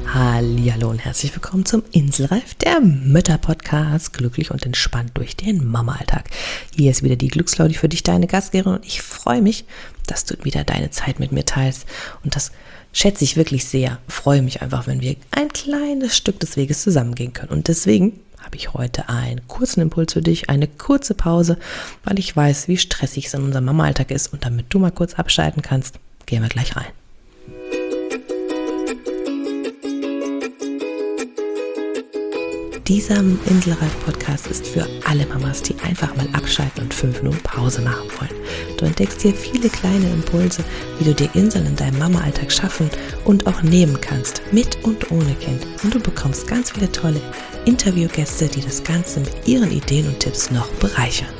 Hallihallo und herzlich willkommen zum Inselreif, der Mütter-Podcast, glücklich und entspannt durch den Mama-Alltag. Hier ist wieder die Glückslaudi für dich, deine Gastgeberin, und ich freue mich, dass du wieder deine Zeit mit mir teilst, und das schätze ich wirklich sehr. Freue mich einfach, wenn wir ein kleines Stück des Weges zusammengehen können, und deswegen habe ich heute einen kurzen Impuls für dich, eine kurze Pause, weil ich weiß, wie stressig es in unserem Mama-Alltag ist, und damit du mal kurz abschalten kannst, gehen wir gleich rein. Dieser Inselreif-Podcast ist für alle Mamas, die einfach mal abschalten und 5 Minuten Pause machen wollen. Du entdeckst hier viele kleine Impulse, wie du dir Inseln in deinem Mama-Alltag schaffen und auch nehmen kannst, mit und ohne Kind. Und du bekommst ganz viele tolle Interviewgäste, die das Ganze mit ihren Ideen und Tipps noch bereichern.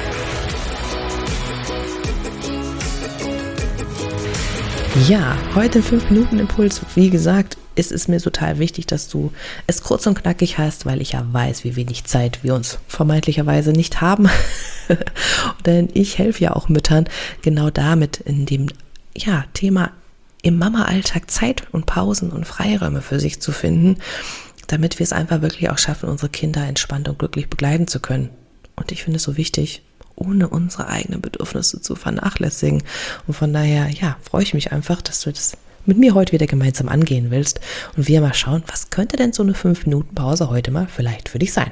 Ja, heute 5-Minuten-Impuls. Wie gesagt, ist es mir total wichtig, dass du es kurz und knackig hast, weil ich ja weiß, wie wenig Zeit wir uns vermeintlicherweise nicht haben. Denn ich helfe ja auch Müttern genau damit, in dem Thema im Mama-Alltag Zeit und Pausen und Freiräume für sich zu finden, damit wir es einfach wirklich auch schaffen, unsere Kinder entspannt und glücklich begleiten zu können. Und ich finde es so wichtig, ohne unsere eigenen Bedürfnisse zu vernachlässigen. Und von daher, freue ich mich einfach, dass du das mit mir heute wieder gemeinsam angehen willst und wir mal schauen, was könnte denn so eine 5-Minuten-Pause heute mal vielleicht für dich sein.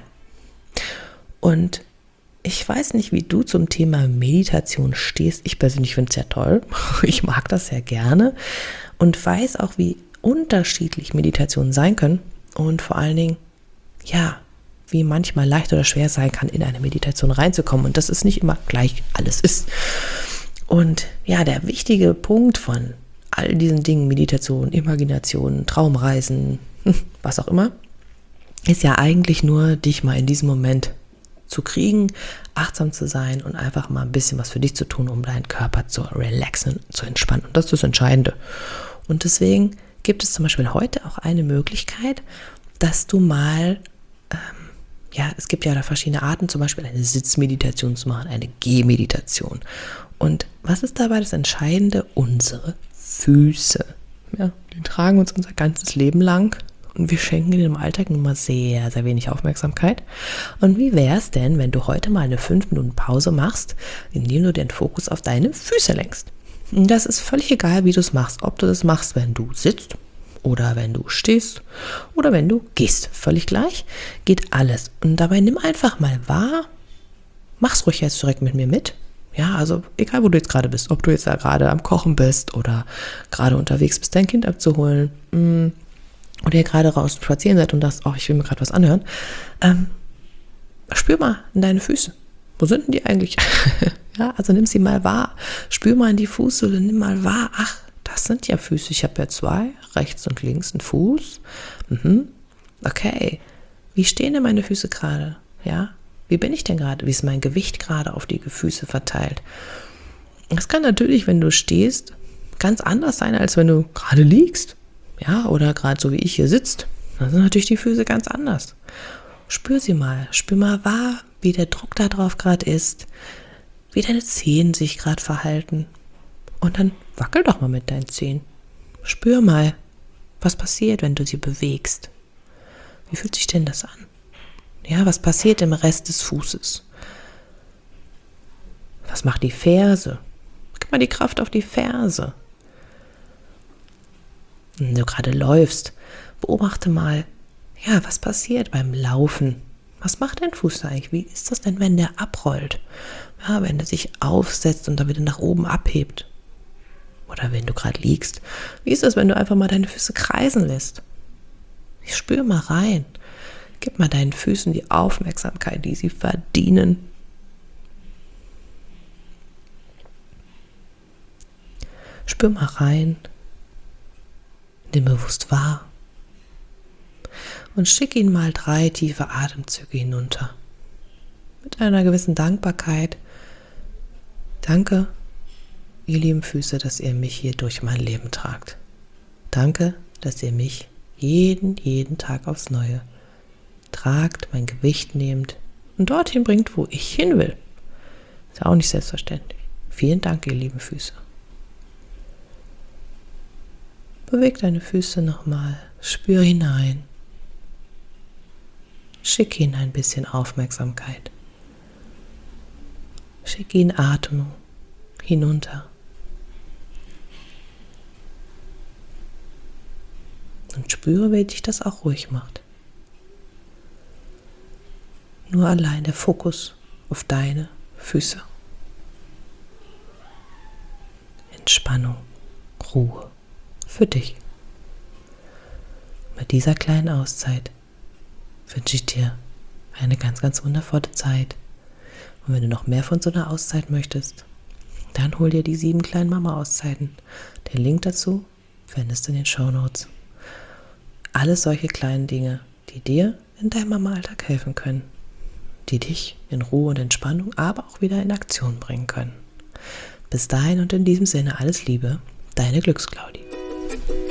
Und ich weiß nicht, wie du zum Thema Meditation stehst. Ich persönlich finde es ja toll. Ich mag das sehr gerne und weiß auch, wie unterschiedlich Meditationen sein können und vor allen Dingen, wie manchmal leicht oder schwer sein kann, in eine Meditation reinzukommen, und dass es nicht immer gleich alles ist. Und der wichtige Punkt von all diesen Dingen, Meditation, Imagination, Traumreisen, was auch immer, ist ja eigentlich nur, dich mal in diesem Moment zu kriegen, achtsam zu sein und einfach mal ein bisschen was für dich zu tun, um deinen Körper zu relaxen, zu entspannen. Und das ist das Entscheidende. Und deswegen gibt es zum Beispiel heute auch eine Möglichkeit, dass du mal es gibt ja da verschiedene Arten, zum Beispiel eine Sitzmeditation zu machen, eine Gehmeditation. Und was ist dabei das Entscheidende? Unsere Füße. Ja, die tragen uns unser ganzes Leben lang und wir schenken ihnen im Alltag immer sehr, sehr wenig Aufmerksamkeit. Und wie wäre es denn, wenn du heute mal eine 5-Minuten-Pause machst, indem du den Fokus auf deine Füße lenkst? Und das ist völlig egal, wie du es machst. Ob du das machst, wenn du sitzt, oder wenn du stehst oder wenn du gehst. Völlig gleich, geht alles. Und dabei nimm einfach mal wahr, mach's ruhig jetzt direkt mit mir mit. Ja, also egal, wo du jetzt gerade bist, ob du jetzt da gerade am Kochen bist oder gerade unterwegs bist, dein Kind abzuholen oder ihr gerade raus spazieren seid und dachtest, ich will mir gerade was anhören. Spür mal in deine Füße. Wo sind denn die eigentlich? Also nimm sie mal wahr. Spür mal in die Fußsohle, nimm mal wahr. Ach, das sind ja Füße. Ich habe ja 2, rechts und links einen Fuß. Okay. Wie stehen denn meine Füße gerade? Ja? Wie bin ich denn gerade? Wie ist mein Gewicht gerade auf die Füße verteilt? Das kann natürlich, wenn du stehst, ganz anders sein, als wenn du gerade liegst. Ja, oder gerade so wie ich hier sitzt. Dann sind natürlich die Füße ganz anders. Spür sie mal. Spür mal wahr, wie der Druck da drauf gerade ist, wie deine Zehen sich gerade verhalten. Und dann wackel doch mal mit deinen Zehen. Spür mal, was passiert, wenn du sie bewegst. Wie fühlt sich denn das an? Ja, was passiert im Rest des Fußes? Was macht die Ferse? Gib mal die Kraft auf die Ferse. Wenn du gerade läufst, beobachte mal, was passiert beim Laufen? Was macht dein Fuß da eigentlich? Wie ist das denn, wenn der abrollt? Ja, wenn der sich aufsetzt und dann wieder nach oben abhebt. Oder wenn du gerade liegst. Wie ist das, wenn du einfach mal deine Füße kreisen lässt? Spür mal rein. Gib mal deinen Füßen die Aufmerksamkeit, die sie verdienen. Spür mal rein. Nimm bewusst wahr. Und schick ihnen mal 3 tiefe Atemzüge hinunter. Mit einer gewissen Dankbarkeit. Danke, ihr lieben Füße, dass ihr mich hier durch mein Leben tragt. Danke, dass ihr mich jeden Tag aufs Neue tragt, mein Gewicht nehmt und dorthin bringt, wo ich hin will. Ist ja auch nicht selbstverständlich. Vielen Dank, ihr lieben Füße. Beweg deine Füße nochmal. Spür hinein. Schick ihnen ein bisschen Aufmerksamkeit. Schick ihnen Atmung hinunter. Und spüre, wie dich das auch ruhig macht. Nur allein der Fokus auf deine Füße. Entspannung, Ruhe für dich. Mit dieser kleinen Auszeit wünsche ich dir eine ganz, ganz wundervolle Zeit. Und wenn du noch mehr von so einer Auszeit möchtest, dann hol dir die 7 kleinen Mama-Auszeiten. Den Link dazu findest du in den Shownotes. Alles solche kleinen Dinge, die dir in deinem Mama-Alltag helfen können, die dich in Ruhe und Entspannung, aber auch wieder in Aktion bringen können. Bis dahin und in diesem Sinne alles Liebe, deine Glücksclaudi.